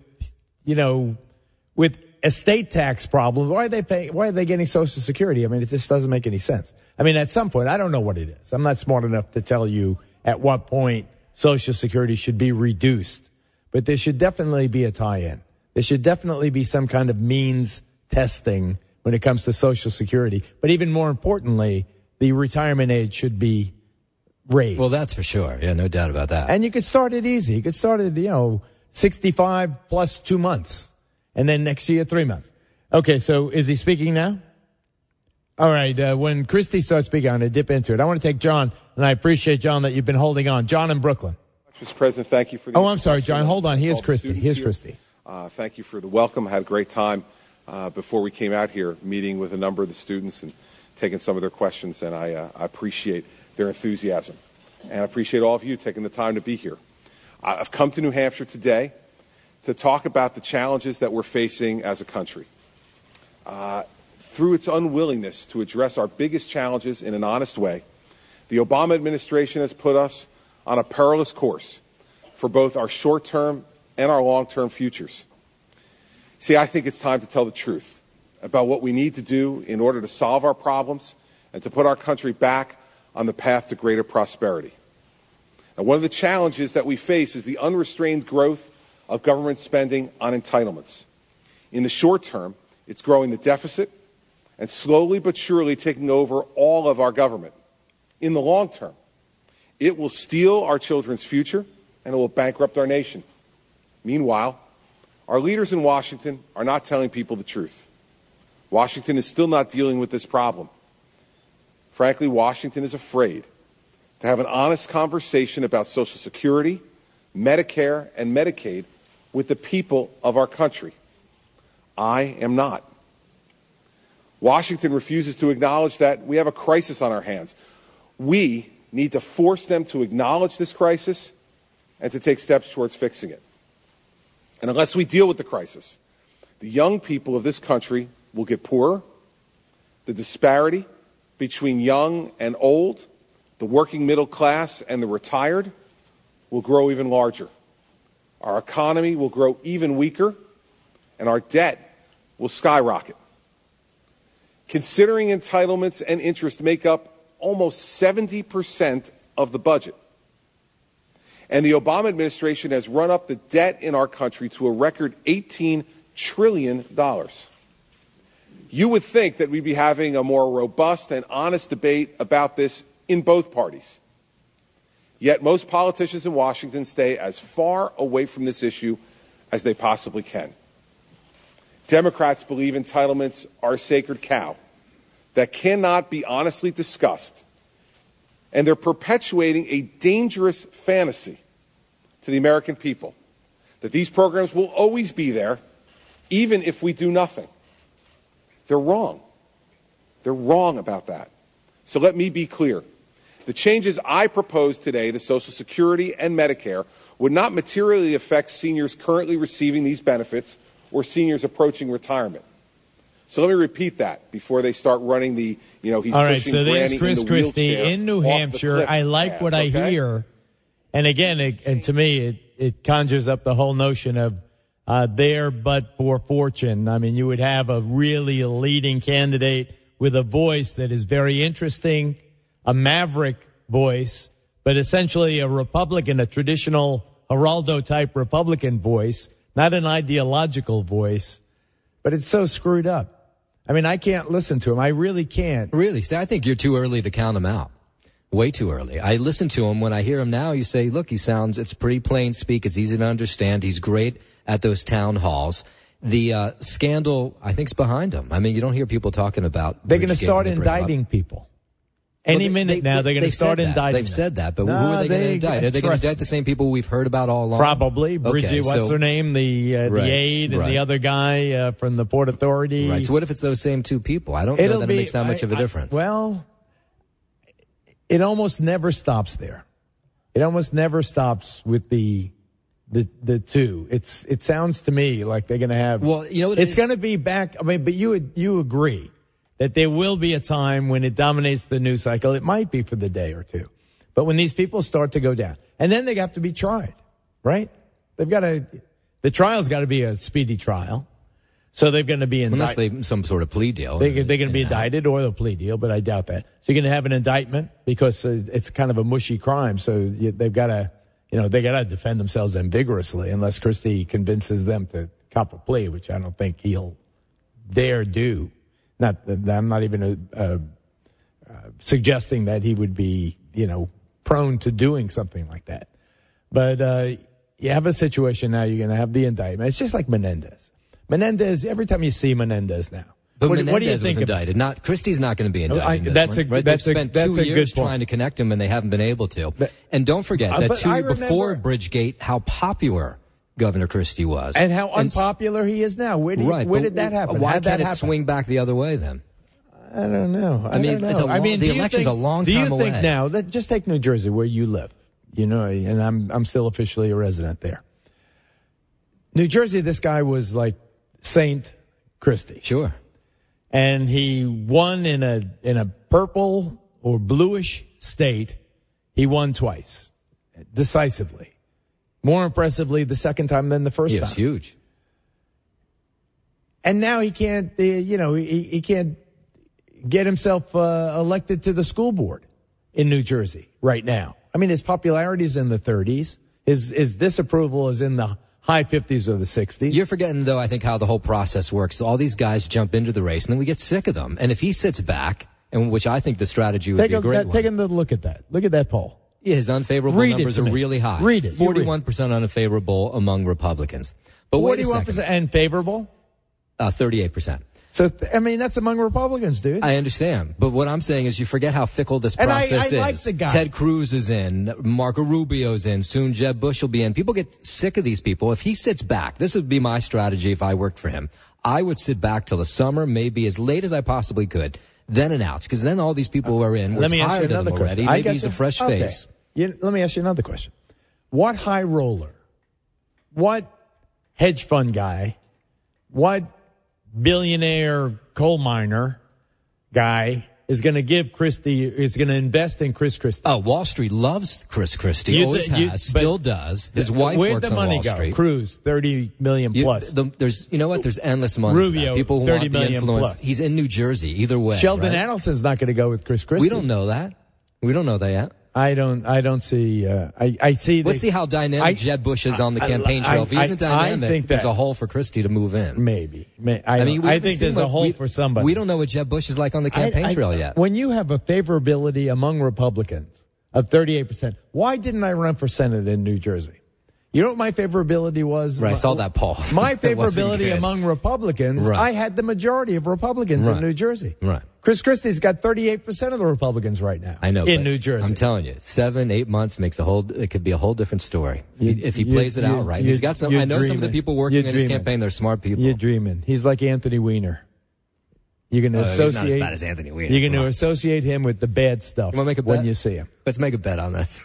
estate tax problems, why are they getting Social Security? I mean, it just doesn't make any sense. I mean, at some point, I don't know what it is. I'm not smart enough to tell you at what point Social Security should be reduced, but there should definitely be a tie-in. There should definitely be some kind of means testing when it comes to Social Security. But even more importantly, the retirement age should be raised. Well, that's for sure. Yeah, no doubt about that. And you could start it easy. You could start it, 65 plus 2 months. And then next year, 3 months. Okay, so is he speaking now? All right, when Christie starts speaking, I'm going to dip into it. I want to take John, and I appreciate, John, that you've been holding on. John in Brooklyn. Mr. President, thank you for the I'm sorry, John. Hold on. Here's Christie. Thank you for the welcome. I had a great time before we came out here meeting with a number of the students and taking some of their questions, and I appreciate their enthusiasm. And I appreciate all of you taking the time to be here. I've come to New Hampshire today to talk about the challenges that we're facing as a country. Through its unwillingness to address our biggest challenges in an honest way, the Obama administration has put us on a perilous course for both our short-term and our long-term futures. See, I think it's time to tell the truth about what we need to do in order to solve our problems and to put our country back on the path to greater prosperity. Now, one of the challenges that we face is the unrestrained growth of government spending on entitlements. In the short term, it's growing the deficit and slowly but surely taking over all of our government. In the long term, it will steal our children's future and it will bankrupt our nation. Meanwhile, our leaders in Washington are not telling people the truth. Washington is still not dealing with this problem. Frankly, Washington is afraid to have an honest conversation about Social Security, Medicare, and Medicaid with the people of our country. I am not. Washington refuses to acknowledge that we have a crisis on our hands. We need to force them to acknowledge this crisis and to take steps towards fixing it. And unless we deal with the crisis, the young people of this country will get poorer, the disparity between young and old, the working middle class and the retired will grow even larger. Our economy will grow even weaker, and our debt will skyrocket. Considering entitlements and interest make up almost 70% of the budget. And the Obama administration has run up the debt in our country to a record $18 trillion. You would think that we'd be having a more robust and honest debate about this in both parties. Yet most politicians in Washington stay as far away from this issue as they possibly can. Democrats believe entitlements are a sacred cow that cannot be honestly discussed, and they're perpetuating a dangerous fantasy to the American people that these programs will always be there, even if we do nothing. They're wrong. They're wrong about that. So let me be clear. The changes I propose today to Social Security and Medicare would not materially affect seniors currently receiving these benefits or seniors approaching retirement. So let me repeat that before they start running the, he's all right, pushing so there's Granny Chris in the Christie wheelchair in New off the Hampshire. cliff I like path, what I okay? hear. And again, and to me, it conjures up the whole notion of there but for fortune. I mean, you would have a really leading candidate with a voice that is very interesting, a maverick voice, but essentially a Republican, a traditional Geraldo-type Republican voice, not an ideological voice. But it's so screwed up. I mean, I can't listen to him. I really can't. Really? See, I think you're too early to count him out. Way too early. I listen to him. When I hear him now, you say, look, it's pretty plain speak. It's easy to understand. He's great at those town halls. The scandal, I think, is behind him. I mean, you don't hear people talking about. They're going to start indicting people. Any minute now, they're going to start indicting. They've said that, but who are they going to indict? Are they going to indict the same people we've heard about all along? Probably. Bridget, what's her name? The aide and the other guy from the Port Authority. Right. So what if it's those same two people? I don't know that it makes that much of a difference. Well, it almost never stops there. It almost never stops with the two. It sounds to me like they're going to have. Well, it's going to be back. I mean, but you agree that there will be a time when it dominates the news cycle. It might be for the day or two. But when these people start to go down, and then they have to be tried, right? The trial's got to be a speedy trial. So they're going to be indicted. Unless some sort of plea deal. They're going to be indicted or a plea deal, but I doubt that. So you're going to have an indictment because it's kind of a mushy crime. So they've got to, they got to defend themselves vigorously unless Christie convinces them to cop a plea, which I don't think he'll dare do. I'm not even suggesting that he would be, prone to doing something like that. But you have a situation now, you're going to have the indictment. It's just like Menendez. Menendez, every time you see Menendez now. But what do you Menendez think was indicted. Not Christie's not going to be indicted. That's right? They've spent 2 years trying to connect him, and they haven't been able to. And don't forget that 2 years before Bridgegate, how popular Governor Christie was, and how unpopular he is now. Where did that happen? Why can't it swing back the other way then? I don't know. I mean, the election's a long time away. Do you think now that just take New Jersey, where you live, and I'm still officially a resident there. New Jersey, this guy was like Saint Christie. Sure. And he won in a purple or bluish state. He won twice, decisively. More impressively the second time than the first time. It's huge. And now he can't, he can't get himself elected to the school board in New Jersey right now. I mean, his popularity is in the 30s. His disapproval is in the high 50s or the 60s. You're forgetting, though, I think, how the whole process works. All these guys jump into the race, and then we get sick of them. And if he sits back, and which I think the strategy would be a great one. Take a look at that. Look at that poll. Yeah, his unfavorable numbers are really high. Read it. 41% unfavorable among Republicans. But wait a second. 41% and favorable? 38%. So, I mean, that's among Republicans, dude. I understand. But what I'm saying is you forget how fickle this process is. Like the guy. Ted Cruz is in. Marco Rubio's in. Soon Jeb Bush will be in. People get sick of these people. If he sits back, this would be my strategy if I worked for him. I would sit back till the summer, maybe as late as I possibly could, then announce. Because then all these people who are in, we're tired of them already. Maybe he's a fresh face. Let me ask you another question. What high roller, what hedge fund guy, what billionaire coal miner guy is going to give Christie, is going to invest in Chris Christie? Oh, Wall Street loves Chris Christie. Always has, still does. His wife works on Wall Street. Where'd the money go? Cruz, $30 million plus. There's endless money. Rubio, people who want the influence. Plus. He's in New Jersey, either way. Sheldon Adelson's not going to go with Chris Christie. We don't know that. We don't know that yet. I don't see. I see. Let's see how dynamic Jeb Bush is on the campaign trail. If he isn't dynamic, there's a hole for Christie to move in. Maybe. I think there's a hole for somebody. We don't know what Jeb Bush is like on the campaign trail yet. When you have a favorability among Republicans of 38%, why didn't I run for Senate in New Jersey? You know what my favorability was? Right, I saw that poll. My favorability among Republicans, I had the majority of Republicans in New Jersey. Right. Chris Christie's got 38% of the Republicans right now. I know. In New Jersey. I'm telling you, 7-8 months it could be a whole different story. If he plays it out right. He's got some, I know some of the people working in his campaign, they're smart people. You're dreaming. He's like Anthony Weiner. You're going to associate. He's not as bad as Anthony Weiner. You're going to associate him with the bad stuff when you see him. Let's make a bet on this.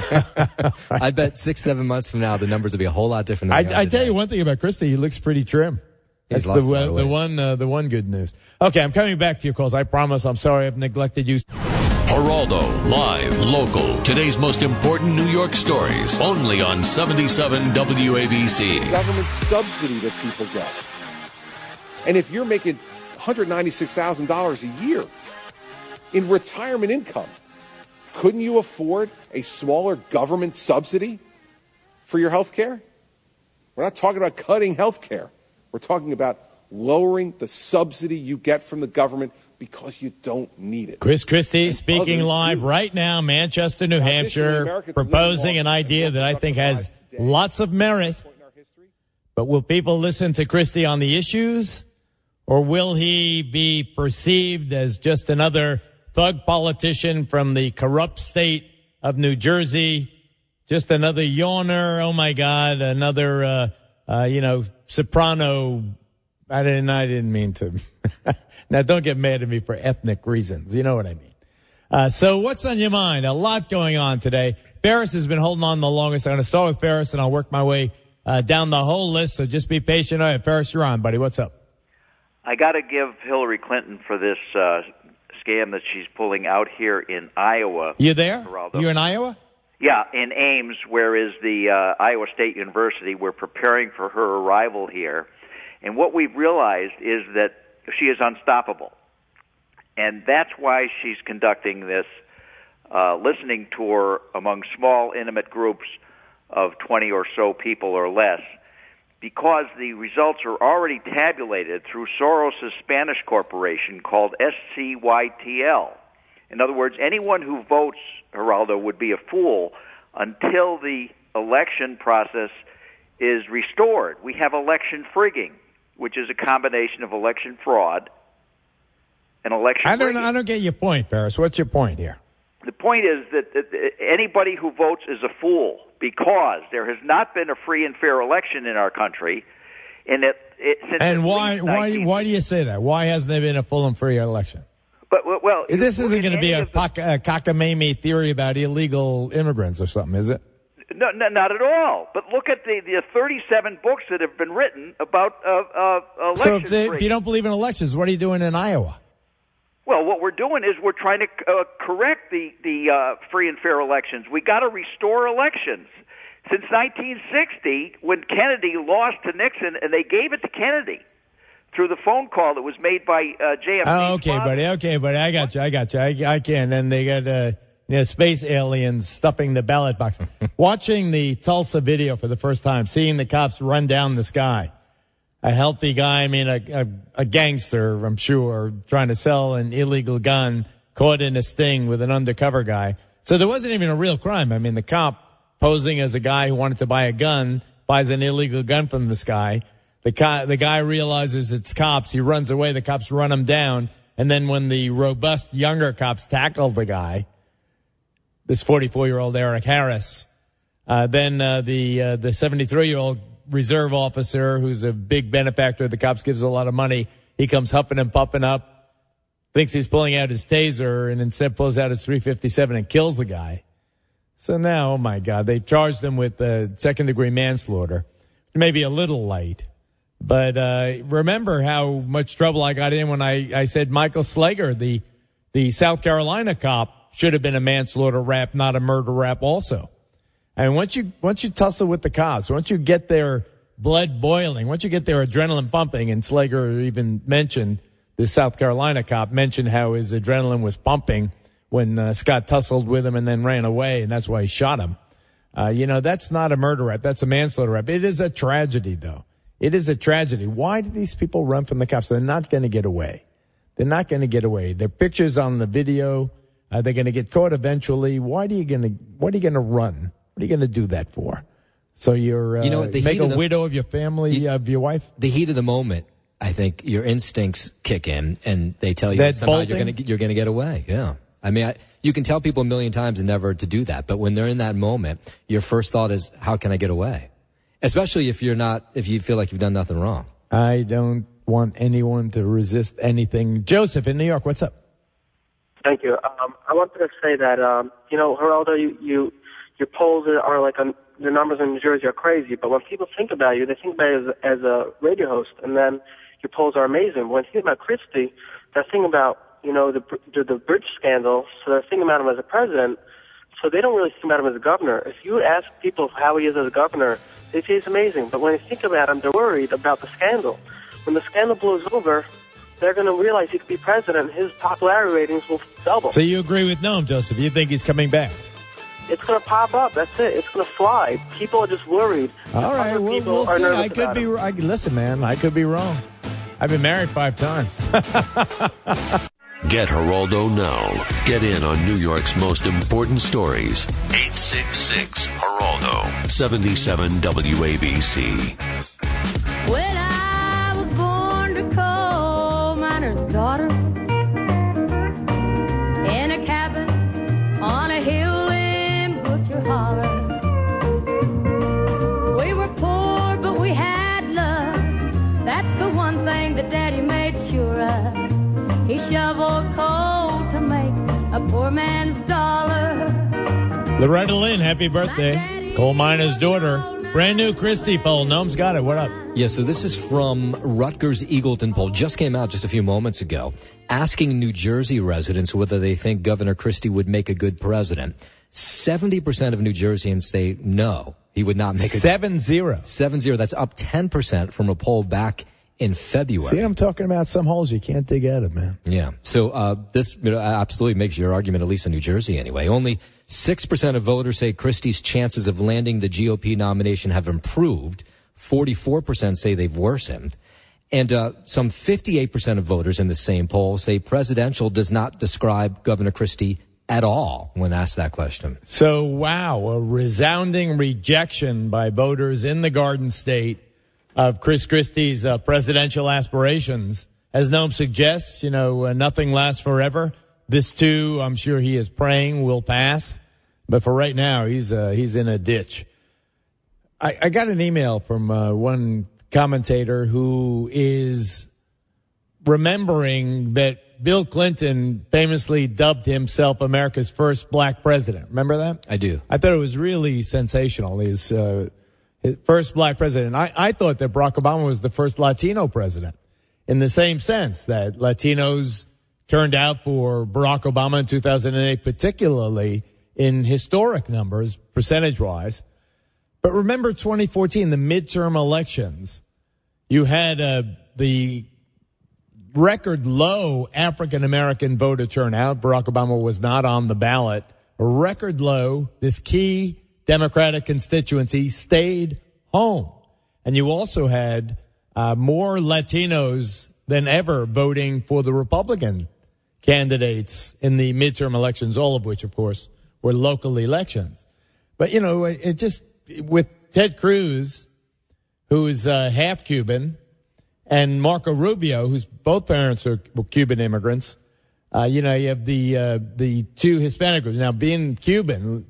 I bet 6-7 months from now the numbers will be a whole lot different than I tell you one thing about Christie, he looks pretty trim. That's the one good news. Okay, I'm coming back to your calls. I promise. I'm sorry I've neglected you. Geraldo, live, local. Today's most important New York stories. Only on 77 WABC. Government subsidy that people get. And if you're making $196,000 a year in retirement income, couldn't you afford a smaller government subsidy for your health care? We're not talking about cutting health care. We're talking about lowering the subsidy you get from the government because you don't need it. Chris Christie speaking live right now, Manchester, New Hampshire, proposing an idea that I think has lots of merit. But will people listen to Christie on the issues, or will he be perceived as just another thug politician from the corrupt state of New Jersey, just another yawner? Oh my God, another, soprano. I didn't mean to. Now don't get mad at me for ethnic reasons. You know what I mean. So what's on your mind? A lot going on today. Ferris has been holding on the longest. I'm going to start with Ferris and I'll work my way, down the whole list. So just be patient. All right, Ferris, you're on, buddy. What's up? I got to give Hillary Clinton for this, scam that she's pulling out here in Iowa. You there? Geraldo. You're in Iowa? Yeah, in Ames, where is the Iowa State University. We're preparing for her arrival here. And what we've realized is that she is unstoppable. And that's why she's conducting this listening tour among small, intimate groups of 20 or so people or less, because the results are already tabulated through Soros' Spanish corporation called SCYTL. In other words, anyone who votes, Geraldo, would be a fool until the election process is restored. We have election frigging, which is a combination of election fraud and election rigging. I don't get your point, Ferris. What's your point here? The point is that anybody who votes is a fool, because there has not been a free and fair election in our country. And why do you say that? Why hasn't there been a full and free election? But this isn't going to be a cockamamie theory about illegal immigrants or something, is it? No, not at all. But look at the 37 books that have been written about elections. So if you don't believe in elections, what are you doing in Iowa? Well, what we're doing is we're trying to correct the free and fair elections. We got to restore elections. Since 1960, when Kennedy lost to Nixon, and they gave it to Kennedy through the phone call that was made by JFK. Oh, okay, buddy. I got you. I can. And they got space aliens stuffing the ballot box. Watching the Tulsa video for the first time, seeing the cops run down this guy. A healthy guy, a gangster, I'm sure, trying to sell an illegal gun, caught in a sting with an undercover guy. So there wasn't even a real crime. The cop posing as a guy who wanted to buy a gun, buys an illegal gun from this guy. The guy realizes it's cops. He runs away. The cops run him down. And then when the robust younger cops tackle the guy, this 44-year-old Eric Harris, then the 73-year-old reserve officer, who's a big benefactor, the cops gives a lot of money. He comes huffing and puffing up, thinks he's pulling out his taser, and instead pulls out his .357 and kills the guy. So now, oh my God, they charged him with second-degree manslaughter. Maybe a little light. But remember how much trouble I got in when I said Michael Slager, the South Carolina cop, should have been a manslaughter rap, not a murder rap also. And once you tussle with the cops, once you get their blood boiling, once you get their adrenaline pumping, and Slager even mentioned, the South Carolina cop mentioned how his adrenaline was pumping when Scott tussled with him and then ran away, and that's why he shot him. That's not a murder rap. That's a manslaughter rap. It is a tragedy, though. It is a tragedy. Why do these people run from the cops? They're not going to get away. They're not going to get away. Their pictures on the video, they're going to get caught eventually. What are you going to run? What are you going to do that for? So you're make a widow of your family, of your wife? The heat of the moment, I think your instincts kick in and they tell you that somehow you're going to get away. Yeah. You can tell people a million times never to do that, but when they're in that moment, your first thought is, how can I get away? Especially if you feel like you've done nothing wrong. I don't want anyone to resist anything. Joseph in New York, what's up? Thank you. I wanted to say that, Geraldo, your polls are like, the numbers in New Jersey are crazy, but when people think about you, they think about you as a radio host, and then your polls are amazing. When you think about Christie, they're thinking about, the bridge scandal, so they're thinking about him as a president, so they don't really think about him as a governor. If you ask people how he is as a governor, they say he's amazing, but when they think about him, they're worried about the scandal. When the scandal blows over, they're going to realize he could be president, his popularity ratings will double. So you agree with Noam, Joseph? You think he's coming back? It's going to pop up. That's it. It's going to fly. People are just worried. All right, we'll see. I could be. Listen, man, I could be wrong. I've been married 5 times. Get Geraldo now. Get in on New York's most important stories. 866-GERALDO. 77 WABC. When I was born to coal miner's daughter, in a cabin on a hill in Butcher Holler. We were poor, but we had love. That's the one thing that Daddy made sure of. He shoveled coal to make a poor man's dollar. Loretta Lynn, happy birthday. Coal miner's daughter. Brand new Christie poll. Noam's got it. What up? Yeah, so this is from Rutgers Eagleton poll. Just came out just a few moments ago, asking New Jersey residents whether they think Governor Christie would make a good president. 70% of New Jerseyans say no, he would not make a 7-0. 7-0. That's up 10% from a poll back in February. See, I'm talking about some holes you can't dig out of, man. Yeah. So this absolutely makes your argument, at least in New Jersey anyway. Only 6% of voters say Christie's chances of landing the GOP nomination have improved. 44% say they've worsened. And some 58% of voters in the same poll say presidential does not describe Governor Christie at all when asked that question. So, wow, a resounding rejection by voters in the Garden State of Chris Christie's presidential aspirations. As Noam suggests, nothing lasts forever. This, too, I'm sure he is praying will pass. But for right now, he's in a ditch. I got an email from one commentator who is remembering that Bill Clinton famously dubbed himself America's first black president. Remember that? I do. I thought it was really sensational. His first black president. I thought that Barack Obama was the first Latino president in the same sense that Latinos turned out for Barack Obama in 2008, particularly in historic numbers, percentage-wise. But remember 2014, the midterm elections, you had the record low African-American voter turnout. Barack Obama was not on the ballot. A record low, this key Democratic constituency stayed home. And you also had more Latinos than ever voting for the Republican candidates in the midterm elections, all of which, of course, were local elections. But, it just, with Ted Cruz, who's half Cuban, and Marco Rubio, whose both parents are Cuban immigrants, you have the two Hispanic groups. Now, being Cuban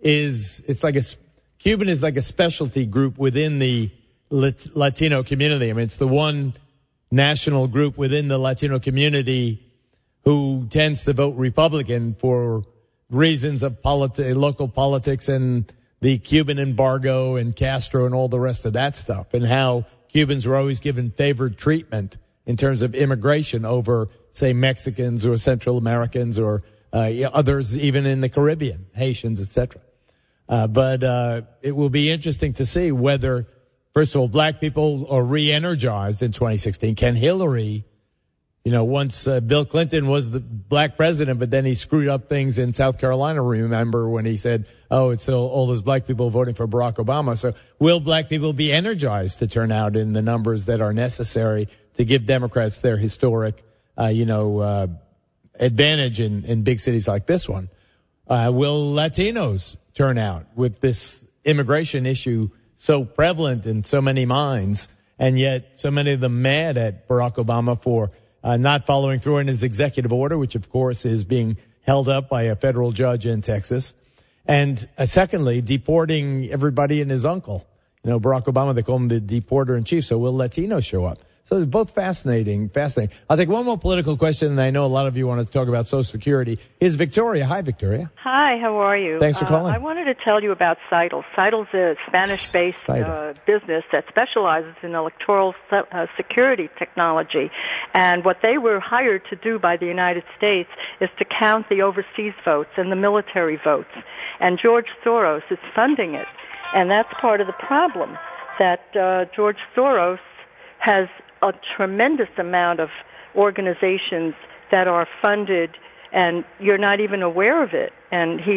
Cuban is like a specialty group within the Latino community. I mean, it's the one national group within the Latino community who tends to vote Republican for reasons of local politics and the Cuban embargo and Castro and all the rest of that stuff, and how Cubans were always given favored treatment in terms of immigration over, say, Mexicans or Central Americans or others even in the Caribbean, Haitians, etc. But it will be interesting to see whether, first of all, black people are re-energized in 2016. Can Hillary, once Bill Clinton was the black president, but then he screwed up things in South Carolina, remember, when he said, it's all those black people voting for Barack Obama. So will black people be energized to turn out in the numbers that are necessary to give Democrats their historic, advantage in big cities like this one? Will Latinos turn out with this immigration issue so prevalent in so many minds, and yet so many of them mad at Barack Obama for not following through on his executive order, which, of course, is being held up by a federal judge in Texas. And secondly, deporting everybody and his uncle. Barack Obama, they call him the deporter in chief. So will Latinos show up? So it's both fascinating. I'll take one more political question, and I know a lot of you want to talk about Social Security. Here's Victoria. Hi, Victoria. Hi, how are you? Thanks for calling. I wanted to tell you about Seidel. Seidel's a Spanish-based business that specializes in electoral security technology. And what they were hired to do by the United States is to count the overseas votes and the military votes. And George Soros is funding it. And that's part of the problem, that George Soros has a tremendous amount of organizations that are funded, and you're not even aware of it. And he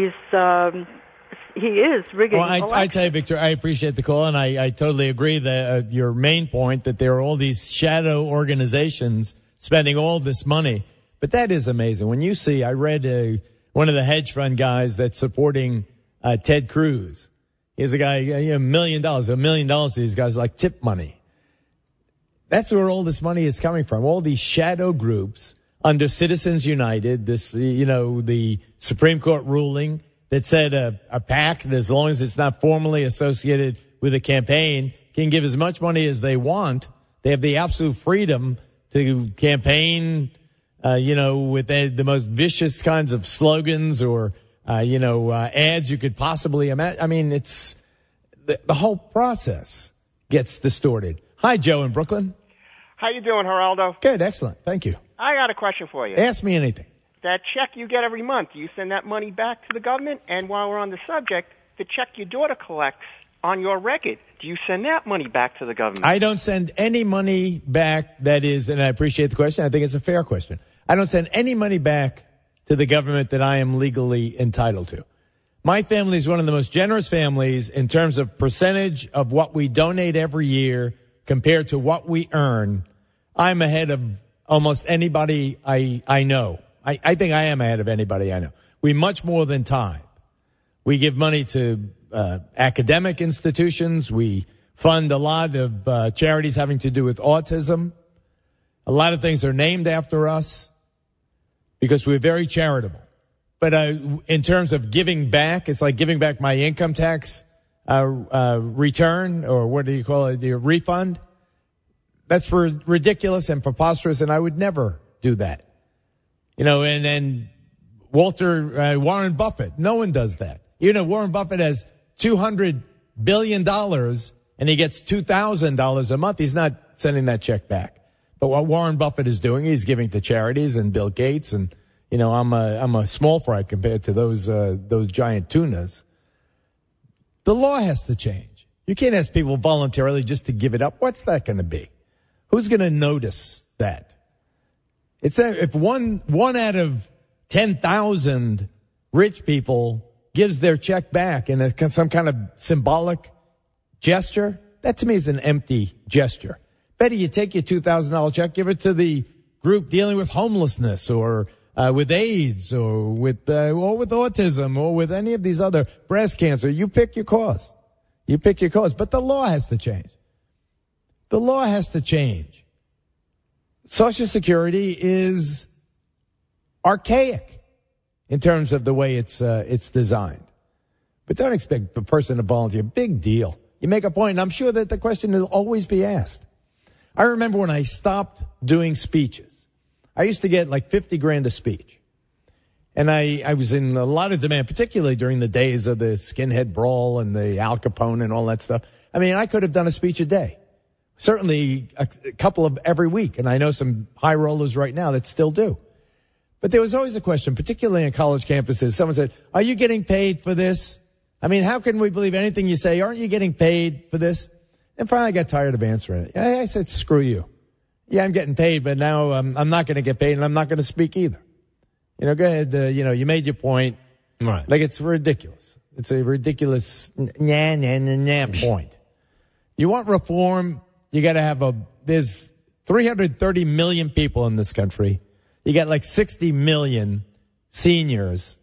is rigging. Well, I tell you, Victor, I appreciate the call, and I totally agree that your main point that there are all these shadow organizations spending all this money. But that is amazing. When you see, I read one of the hedge fund guys that's supporting Ted Cruz. He's a guy, $1 million. $1 million to these guys like tip money. That's where all this money is coming from. All these shadow groups under Citizens United, this, the Supreme Court ruling that said a PAC, as long as it's not formally associated with a campaign, can give as much money as they want. They have the absolute freedom to campaign, with the most vicious kinds of slogans or, ads you could possibly imagine. I mean, it's the whole process gets distorted. Hi, Joe in Brooklyn. How you doing, Geraldo? Good, excellent. Thank you. I got a question for you. Ask me anything. That check you get every month, do you send that money back to the government? And while we're on the subject, the check your daughter collects on your record, do you send that money back to the government? I don't send any money back, that is, and I appreciate the question. I think it's a fair question. I don't send any money back to the government that I am legally entitled to. My family is one of the most generous families in terms of percentage of what we donate every year compared to what we earn. I'm ahead of almost anybody I know. I think I am ahead of anybody I know. We much more than tithe. We give money to academic institutions. We fund a lot of charities having to do with autism. A lot of things are named after us because we're very charitable. But in terms of giving back, it's like giving back my income tax return, or what do you call it, the refund. That's ridiculous and preposterous, and I would never do that. You know, and Warren Buffett, no one does that. You know, Warren Buffett has $200 billion and he gets $2,000 a month. He's not sending that check back. But what Warren Buffett is doing, he's giving to charities, and Bill Gates, and you know, I'm a small fry compared to those giant tunas. The law has to change. You can't ask people voluntarily just to give it up. What's that going to be? Who's going to notice that? It's if one out of 10,000 rich people gives their check back in some kind of symbolic gesture, that to me is an empty gesture. Better you take your $2,000 check, give it to the group dealing with homelessness, or with AIDS, or with autism, or with any of these other, breast cancer. You pick your cause. You pick your cause. But the law has to change. The law has to change. Social Security is archaic in terms of the way it's designed. But don't expect the person to volunteer. Big deal. You make a point, and I'm sure that the question will always be asked. I remember when I stopped doing speeches. I used to get like $50,000 a speech. And I was in a lot of demand, particularly during the days of the skinhead brawl and the Al Capone and all that stuff. I mean, I could have done a speech a day. Certainly a couple of every week. And I know some high rollers right now that still do. But there was always a question, particularly on college campuses. Someone said, are you getting paid for this? I mean, how can we believe anything you say? Aren't you getting paid for this? And finally I got tired of answering it. I said, screw you. Yeah, I'm getting paid, but now I'm not going to get paid, and I'm not going to speak either. You know, go ahead. You made your point. Right. Like, it's ridiculous. It's a ridiculous point. You want reform, you got to have there's 330 million people in this country. You got like 60 million seniors.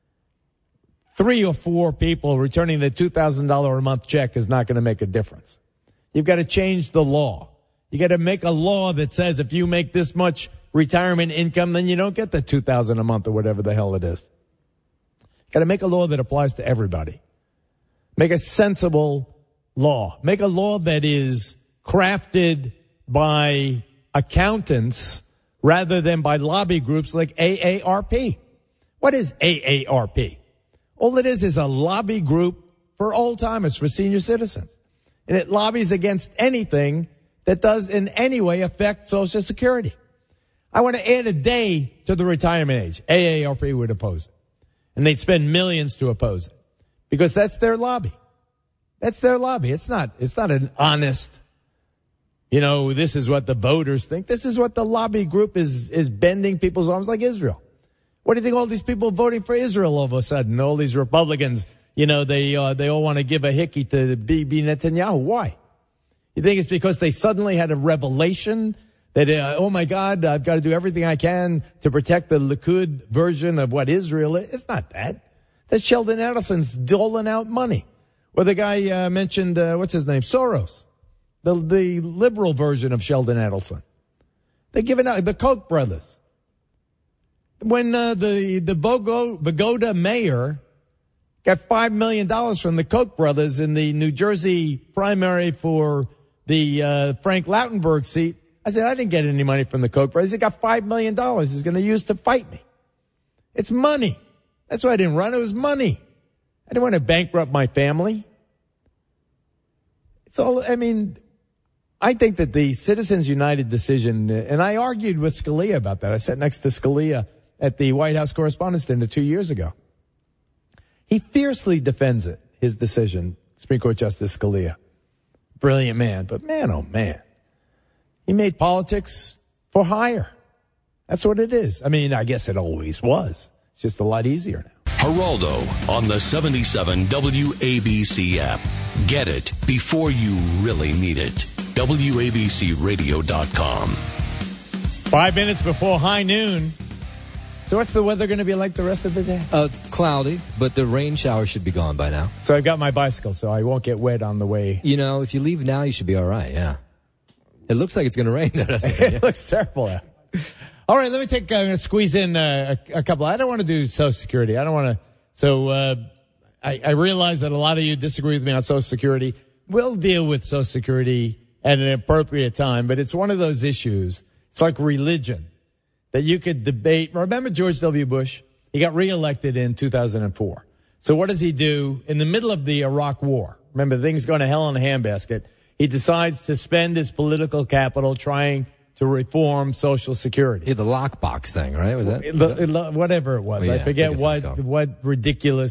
3 or 4 people returning the $2,000 a month check is not going to make a difference. You've got to change the law. You got to make a law that says if you make this much retirement income, then you don't get the $2,000 a month or whatever the hell it is. You got to make a law that applies to everybody. Make a sensible law. Make a law that is crafted by accountants rather than by lobby groups like AARP. What is AARP? All it is a lobby group for old-timers, for senior citizens. And it lobbies against anything that does in any way affect Social Security. I want to add a day to the retirement age. AARP would oppose it. And they'd spend millions to oppose it. Because that's their lobby. That's their lobby. It's not an honest, this is what the voters think. This is what the lobby group is bending people's arms, like Israel. What do you think all these people voting for Israel all of a sudden? All these Republicans, they all want to give a hickey to Bibi Netanyahu. Why? You think it's because they suddenly had a revelation that, oh my God, I've got to do everything I can to protect the Likud version of what Israel is? It's not that. That's Sheldon Adelson's doling out money. Or the guy mentioned, what's his name? Soros. The liberal version of Sheldon Adelson. They're giving out the Koch brothers. When the Bogota mayor got $5 million from the Koch brothers in the New Jersey primary for the Frank Lautenberg seat, I said, I didn't get any money from the Koch brothers. He got $5 million he's going to use to fight me. It's money. That's why I didn't run. It was money. I didn't want to bankrupt my family. I think that the Citizens United decision, and I argued with Scalia about that. I sat next to Scalia at the White House Correspondents' Dinner 2 years ago. He fiercely defends it, his decision, Supreme Court Justice Scalia. Brilliant man, but man, oh man. He made politics for hire. That's what it is. I guess it always was. It's just a lot easier now. Geraldo on the 77 WABC app. Get it before you really need it. WABCRadio.com. 5 minutes before high noon. So what's the weather going to be like the rest of the day? It's cloudy, but the rain shower should be gone by now. So I got my bicycle, so I won't get wet on the way. You know, if you leave now, you should be all right, yeah. It looks like it's going to rain the rest of the day. It looks terrible out. All right, let me I'm going to squeeze in a couple. I don't want to do Social Security. I don't want to. So I realize that a lot of you disagree with me on Social Security. We'll deal with Social Security at an appropriate time, but it's one of those issues. It's like religion that you could debate. Remember George W. Bush? He got reelected in 2004. So what does he do in the middle of the Iraq War? Remember, things going to hell in a handbasket. He decides to spend his political capital trying to reform Social Security. Yeah, the lockbox thing, right? Was that? Whatever it was. Oh, yeah, I forget what ridiculous,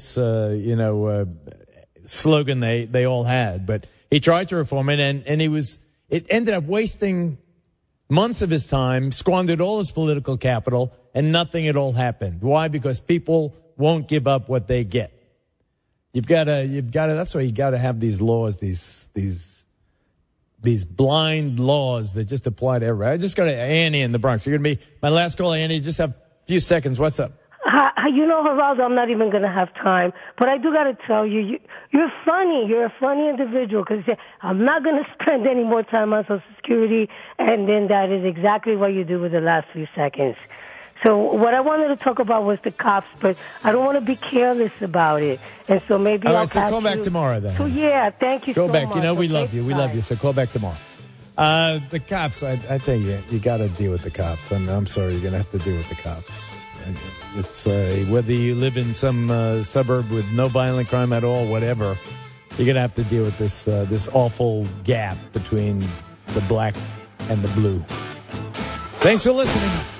slogan they all had. But he tried to reform it, and it ended up wasting months of his time, squandered all his political capital, and nothing at all happened. Why? Because people won't give up what they get. You've got to, that's why you got to have these laws, these blind laws that just apply to everybody. I just got to Annie in the Bronx. You're going to be my last call, Annie. Just have a few seconds. What's up? You know, Geraldo, I'm not even going to have time, but I do got to tell you, you're funny. You're a funny individual because I'm not going to spend any more time on Social Security, and then that is exactly what you do with the last few seconds. So what I wanted to talk about was the cops, but I don't want to be careless about it, and so maybe All right, I'll so call back tomorrow then. So yeah, thank you so much. Go back. You know, we love you. We love you. So call back tomorrow. The cops, I think you got to deal with the cops. I'm sorry, you're going to have to deal with the cops. It's whether you live in some suburb with no violent crime at all, whatever, you're going to have to deal with this awful gap between the black and the blue. Thanks for listening.